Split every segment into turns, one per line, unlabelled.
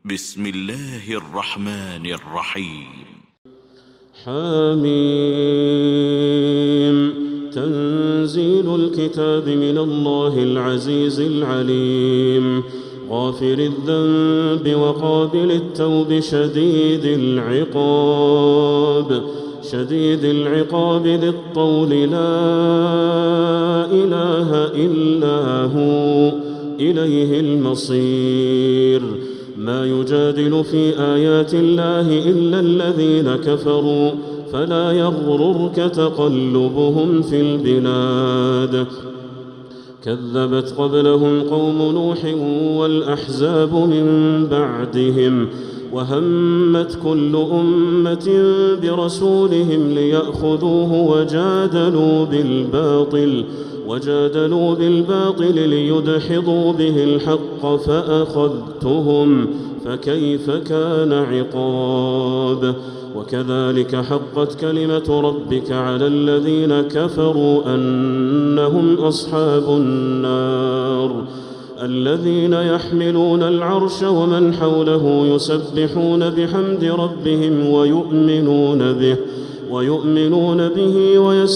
بسم الله الرحمن الرحيم.
حميم. تنزيل الكتاب من الله العزيز العليم، غافر الذنب وقابل التوب شديد العقاب ذي الطول، لا إله إلا هو إليه المصير. ما يجادل في آيات الله إلا الذين كفروا، فلا يغررك تقلبهم في البلاد. كذبت قبلهم قوم نوح والأحزاب من بعدهم، وهمت كل أمة برسولهم ليأخذوه وجادلوا بالباطل ليدحضوا به الحق، فأخذتهم فكيف كان عقاب. وكذلك حقت كلمة ربك على الذين كفروا أنهم أصحاب النار. الذين يحملون العرش ومن حوله يسبحون بحمد ربهم ويؤمنون به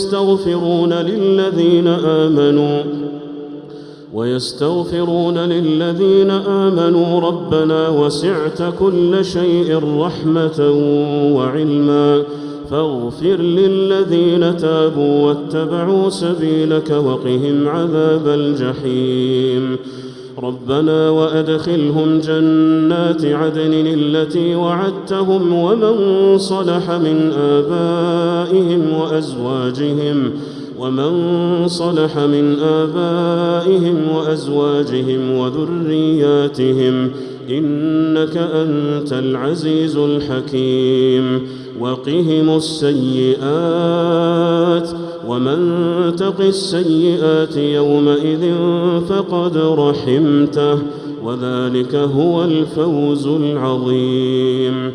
ويستغفرون للذين آمنوا ربنا وسعت كل شيء رحمة وعلما، فاغفر للذين تابوا واتبعوا سبيلك وقهم عذاب الجحيم. ربنا وأدخلهم جنات عدن التي وعدتهم ومن صلح من آبائهم وأزواجهم وذرياتهم، إنك أنت العزيز الحكيم. وقهم السيئات، ومن تق السيئات يومئذ فقد رحمته، وذلك هو الفوز العظيم.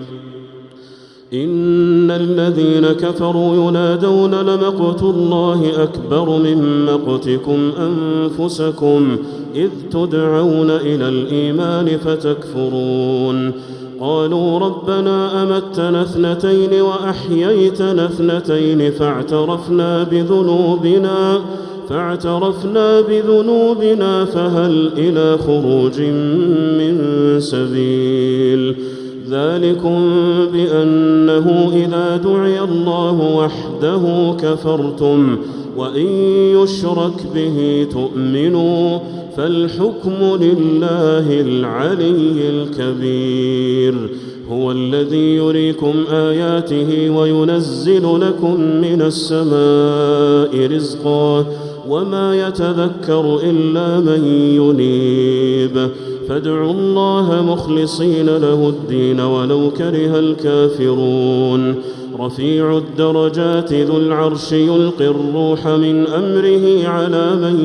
إن الذين كفروا ينادون لمقت الله أكبر من مقتكم أنفسكم إذ تدعون إلى الإيمان فتكفرون. قالوا ربنا أمتنا اثنتين وأحييتنا اثنتين فاعترفنا بذنوبنا فهل إلى خروج من سبيل. ذلكم بأنه إذا دعي الله وحده كفرتم، وإن يشرك به تؤمنوا، فالحكم لله العلي الكبير. هو الذي يريكم آياته وينزل لكم من السماء رزقا، وما يتذكر إلا من ينيب. فادعوا الله مخلصين له الدين ولو كره الكافرون. رفيع الدرجات ذو العرش يلقي الروح من أمره على من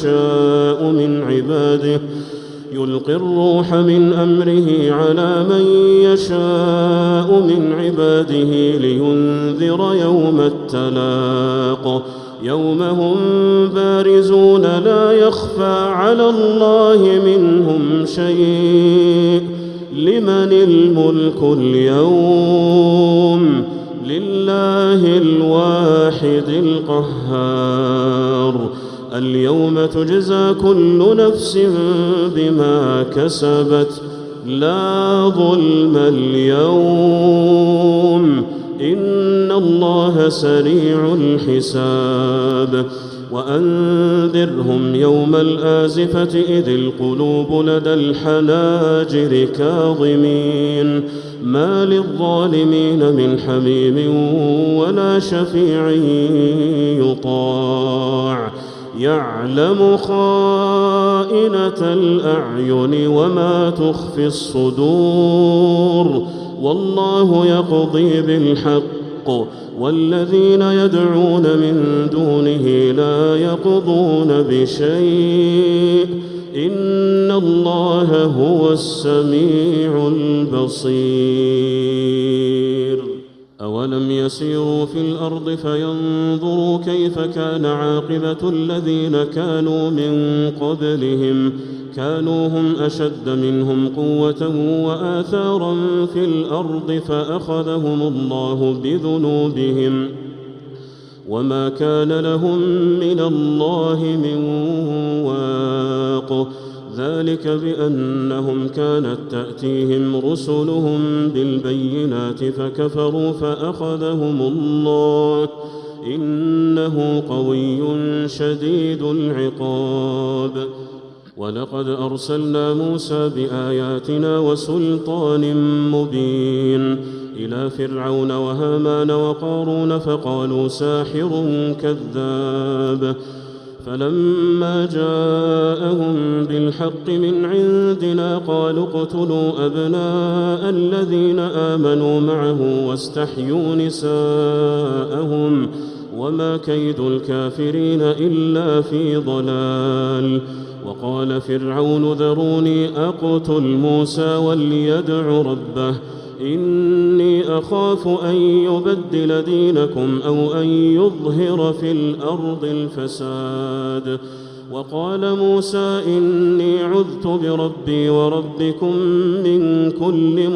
يشاء من عباده لينذر يوم التلاق، يوم هم بارزون لا يخفى على الله منهم شيء. لمن الملك اليوم؟ لله الواحد القهار. اليوم تجزى كل نفس بما كسبت، لا ظلم اليوم، إن الله سريع الحساب. وأنذرهم يوم الآزفة إذ القلوب لدى الحناجر كاظمين، ما للظالمين من حميم ولا شفيع يطاع. يعلم خائنة الأعين وما تخفي الصدور، والله يقضي بالحق، والذين يدعون من دونه لا يقضون بشيء، إن الله هو السميع البصير. أولم يسيروا في الأرض فينظروا كيف كان عاقبة الذين كانوا من قبلهم كانوا هم أشد منهم قوة وآثارا في الأرض فأخذهم الله بذنوبهم وما كان لهم من الله من واق ذلك بأنهم كانت تأتيهم رسلهم بالبينات فكفروا فأخذهم الله إنه قوي شديد العقاب ولقد أرسلنا موسى بآياتنا وسلطان مبين إلى فرعون وهامان وقارون فقالوا ساحر كذاب فلما جاءهم بالحق من عندنا قالوا اقتلوا أبناء الذين آمنوا معه واستحيوا نساءهم وما كيد الكافرين إلا في ضلال وقال فرعون ذروني أقتل موسى وليدع ربه إني أخاف أن يبدل دينكم أو أن يظهر في الأرض الفساد وقال موسى إني عذت بربي وربكم من كل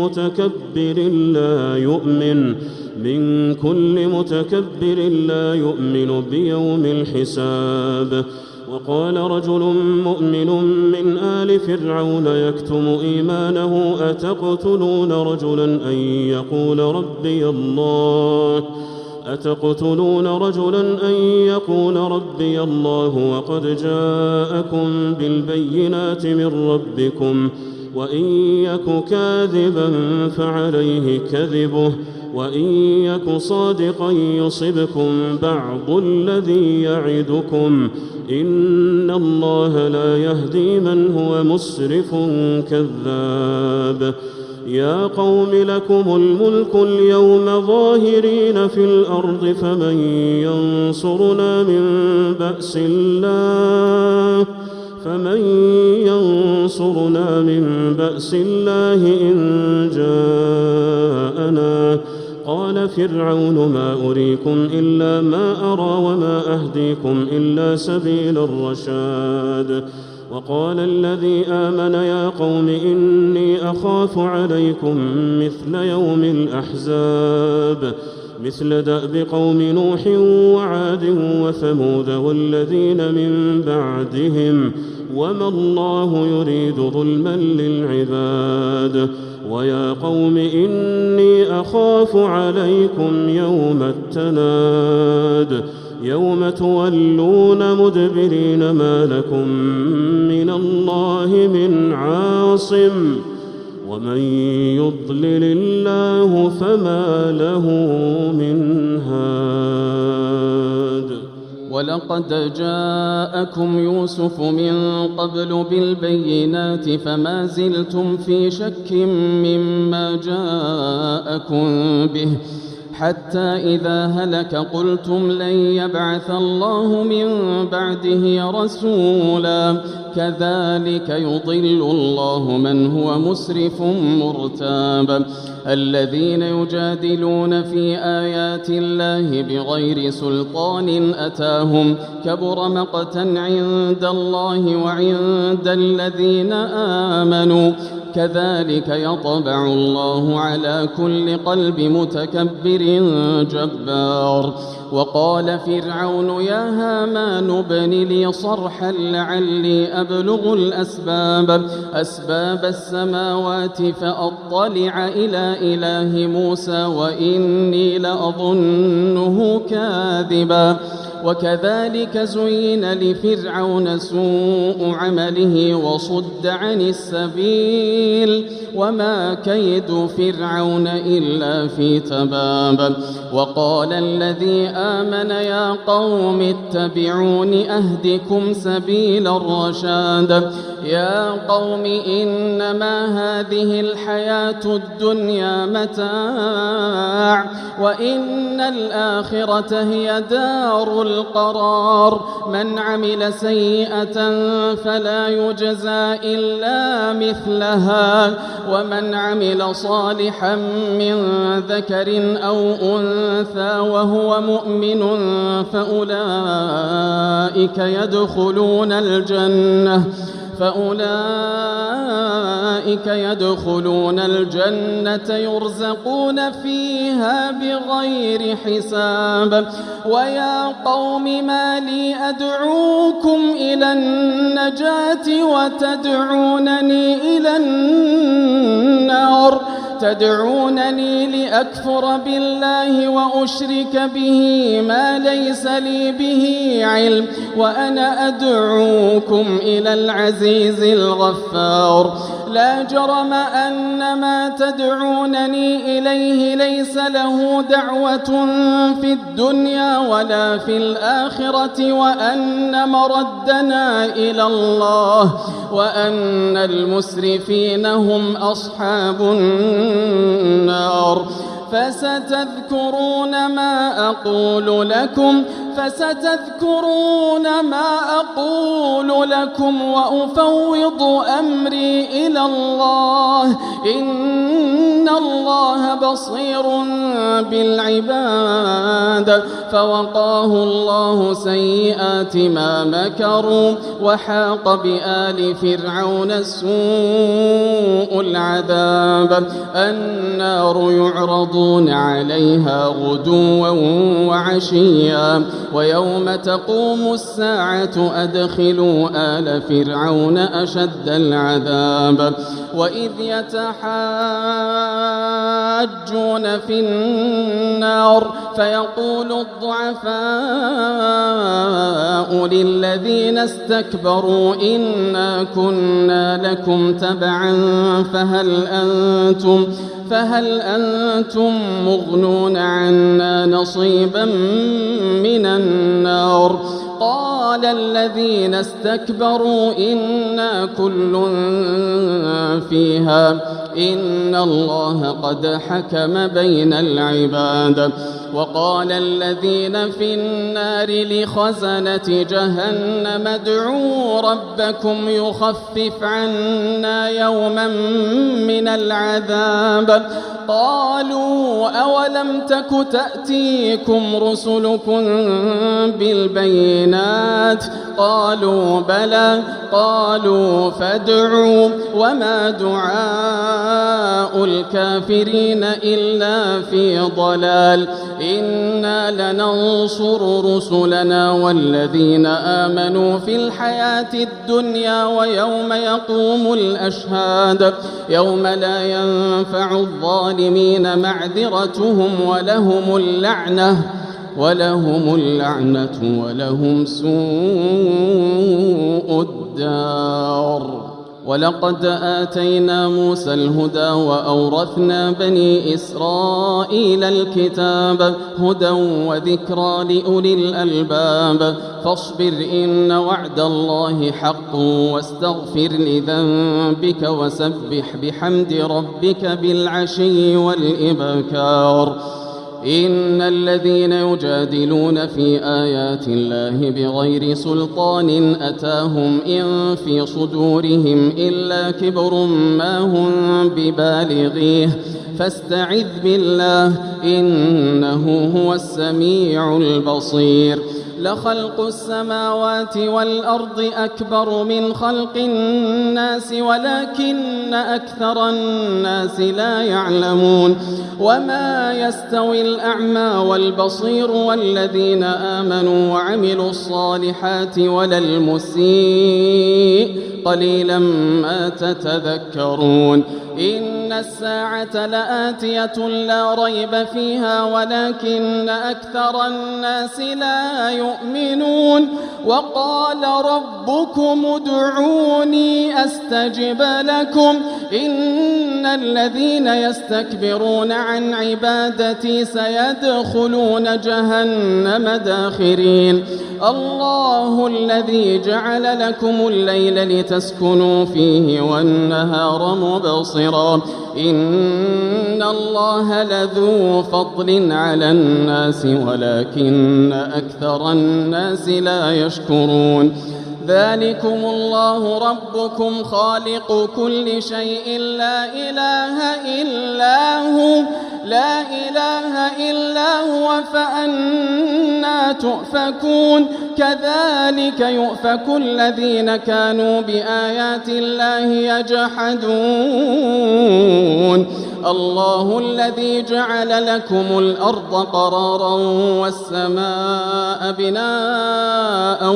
متكبر لا يؤمن بيوم الحساب وقال رجل مؤمن من آل فرعون يكتم إيمانه أتقتلون رجلا أن يقول ربي الله وقد جاءكم بالبينات من ربكم وإن يك كاذبا فعليه كذبه وإن يك صادقا يصبكم بعض الذي يعدكم إن الله لا يهدي من هو مسرف كذاب يا قوم لكم الملك اليوم ظاهرين في الأرض فمن ينصرنا من بأس الله إن جاءنا قال فرعون ما أريكم إلا ما أرى وما أهديكم إلا سبيل الرشاد وقال الذي آمن يا قوم إني أخاف عليكم مثل يوم الأحزاب مثل دأب قوم نوح وعاد وثمود والذين من بعدهم وما الله يريد ظلما للعباد ويا قوم إني أخاف عليكم يوم التناد يوم تولون مدبرين ما لكم من الله من عاصم ومن يضلل الله فما له من هاد
ولقد جاءكم يوسف من قبل بالبينات فما زلتم في شك مما جاءكم به حتى إذا هلك قلتم لن يبعث الله من بعده رسولا كذلك يضل الله من هو مسرف مرتاب الذين يجادلون في آيات الله بغير سلطان أتاهم كبر مقتا عند الله وعند الذين آمنوا كذلك يطبع الله على كل قلب متكبر جبار وقال فرعون يا هامان ابن لي صرحا لعلي أبلغ أسباب السماوات فأطلع إلى إله موسى وإني لأظنه كاذبا وكذلك زين لفرعون سوء عمله وصد عن السبيل وما كيد فرعون إلا في تباب وقال الذي آمن يا قوم اتبعون أهدكم سبيل الرشاد يا قوم إنما هذه الحياة الدنيا متاع وإن الآخرة هي دار القرار من عمل سيئة فلا يجزى إلا مثلها ومن عمل صالحا من ذكر أو أنثى وهو مؤمن فأولئك يدخلون الجنة يرزقون فيها بغير حساب. ويا قوم ما لي أدعوكم إلى النجاة وتدعونني إلى النار تدعونني لأكفر بالله وأشرك به ما ليس لي به علم وأنا أدعوكم إلى العزيز الغفار. لا جرم أن ما تدعونني إليه ليس له دعوة في الدنيا ولا في الآخرة وأن مردنا إلى الله وأن المسرفين هم أصحاب النار. فستذكرون ما أقول لكم وأفوض أمري إلى الله إن الله بصير بالعباد. فوقاه الله سيئات ما مكروا وحاق بآل فرعون سوء العذاب. النار يعرضون عليها غدوا وعشيا ويوم تقوم الساعة أدخلوا آل فرعون أشد العذاب. وإذ يتحاجون في النار فيقول الضعفاء للذين استكبروا إنا كنا لكم تبعا فهل أنتم مغنون عنا نصيبا من النار. قال الذين استكبروا إنا كل فيها إن الله قد حكم بين العباد. وقال الذين في النار لخزنة جهنم ادعوا ربكم يخفف عنا يوما من العذاب. قالوا أولم تك تأتيكم رسلكم بالبينات قالوا بلى قالوا فادعوا وما دعاء الكافرين إلا في ضلال. إنا لننصر رسلنا والذين آمنوا في الحياة الدنيا ويوم يقوم الأشهاد يوم لا ينفع الظالمين معذرتهم ولهم اللعنة ولهم سوء الدار. ولقد آتينا موسى الهدى وأورثنا بني إسرائيل الكتاب هدى وذكرى لأولي الألباب. فاصبر إن وعد الله حق واستغفر لذنبك وسبح بحمد ربك بالعشي والإبكار. إن الذين يجادلون في آيات الله بغير سلطان أتاهم إن في صدورهم إلا كبر ما هم ببالغيه فاستعذ بالله إنه هو السميع البصير. لخلق السماوات والأرض أكبر من خلق الناس ولكن أكثر الناس لا يعلمون. وما يستوي الأعمى والبصير والذين آمنوا وعملوا الصالحات ولا المسيء قليلا ما تتذكرون. إن الساعة لآتية لا ريب فيها ولكن أكثر الناس لا يؤمنون. وقال ربكم ادعوني أستجب لكم إن الذين يستكبرون عن عبادتي سيدخلون جهنم داخرين الله الذي جعل لكم الليل لتسكنوا فيه والنهار مبصرا إن الله لذو فضل على الناس ولكن أكثر الناس لا يشكرون ذلكم الله ربكم خالق كل شيء لا إله إلا هو فأنا تؤفكون كذلك يؤفك الذين كانوا بآيات الله يجحدون الله الذي جعل لكم الأرض قرارا والسماء بناء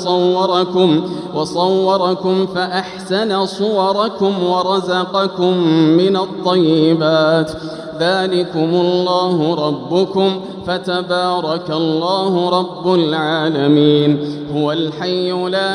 وصوركم فأحسن صوركم ورزقكم من الطيبات ذلكم الله ربكم فتبارك الله رب العالمين هو الحي لا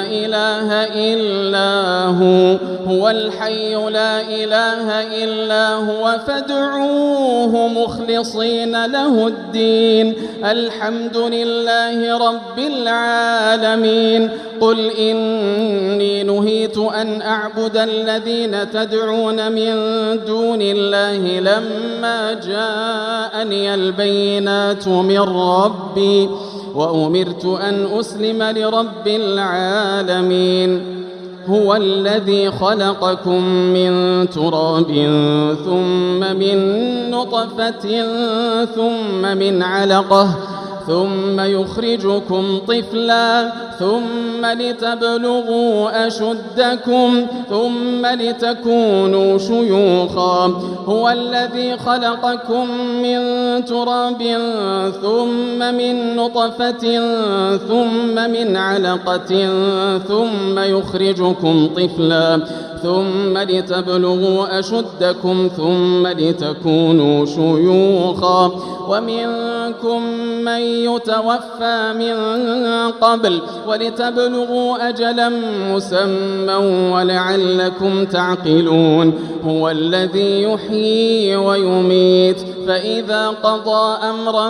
إله إلا هو فادعوه مخلصين له الدين الحمد لله رب العالمين قل إني نهيت أن أعبد الذين تدعون من دون الله لما جاءني البينات من ربي وأمرت أن أسلم لرب العالمين هو الذي خلقكم من تراب ثم من نطفة ثم من علقة ثم يخرجكم طفلا ثم لتبلغوا أشدكم ثم لتكونوا شيوخا هو الذي خلقكم من تراب ثم من نطفة ثم من علقة ثم يخرجكم طفلا ثم لتبلغوا أشدكم ثم لتكونوا شيوخا ومنكم من يتوفى من قبل ولتبلغوا أجلا مسمى ولعلكم تعقلون هو الذي يحيي ويميت فإذا قضى أمرا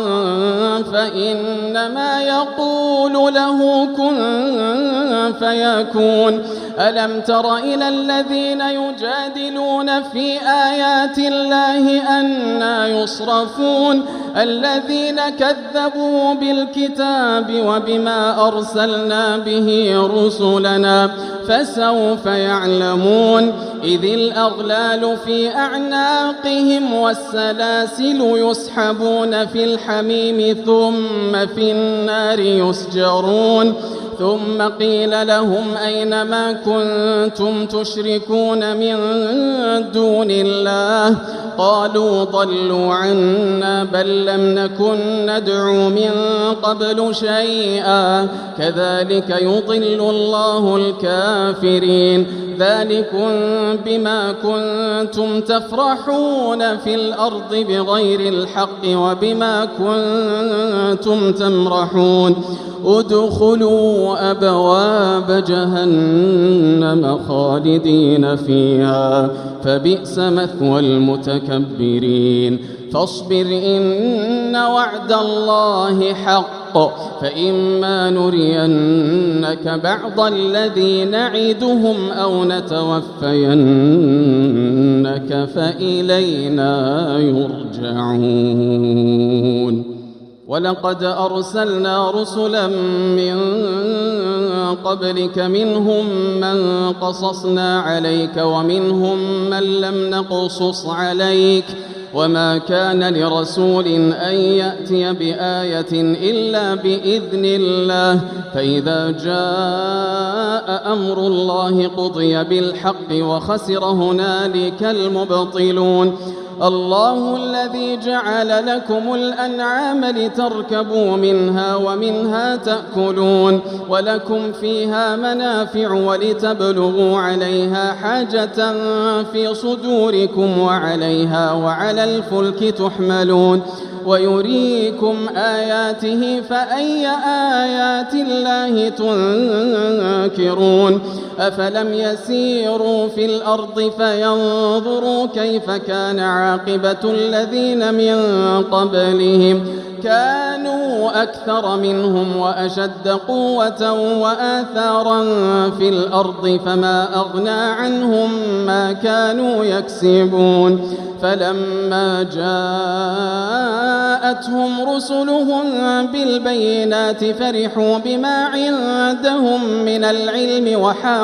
فإنما يقول له كن فيكون ألم تر إلى الذين يجادلون في آيات الله أنى يصرفون الذين كذبوا بالكتاب وبما أرسلنا به رسلنا فسوف يعلمون إذ الأغلال في أعناقهم والسلاسل يسحبون في الحميم ثم في النار يسجرون ثم قيل لهم أين ما كنتم تشركون من دون الله قالوا ضلوا عنا بل لم نكن ندعو من قبل شيئا كذلك يضل الله الكافرين ذلكم بما كنتم تفرحون في الأرض بغير الحق وبما كنتم تمرحون ادخلوا أبواب جهنم خالدين فيها فبئس مثوى المتكبرين فاصبر إن وعد الله حق فإما نرينك بعض الذي نعدهم أو نتوفينك فإلينا يرجعون ولقد أرسلنا رسلا من قبلك منهم من قصصنا عليك ومنهم من لم نقصص عليك وما كان لرسول أن يأتي بآية إلا بإذن الله فإذا جاء أمر الله قضي بالحق وخسر هنالك المبطلون الله الذي جعل لكم الأنعام لتركبوا منها ومنها تأكلون ولكم فيها منافع ولتبلغوا عليها حاجة في صدوركم وعليها وعلى الفلك تحملون ويريكم آياته فأي آيات الله تنكرون أفلم يسيروا في الأرض فينظروا كيف كان عاقبة الذين من قبلهم كانوا أكثر منهم وأشد قوة وآثارا في الأرض فما أغنى عنهم ما كانوا يكسبون فلما جاءتهم رسلهم بالبينات فرحوا بما عندهم من العلم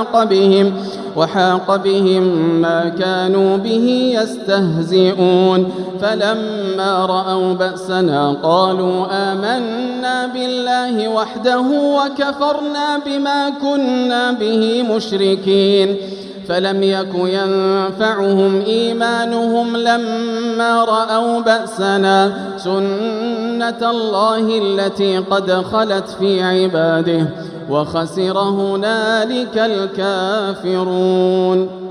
وحاق بهم ما كانوا به يستهزئون فلما رأوا بأسنا قالوا آمنا بالله وحده وكفرنا بما كنا به مشركين فلم يك ينفعهم إيمانهم لما رأوا بأسنا سنة الله التي قد خلت في عباده وخسر هنالك الكافرون.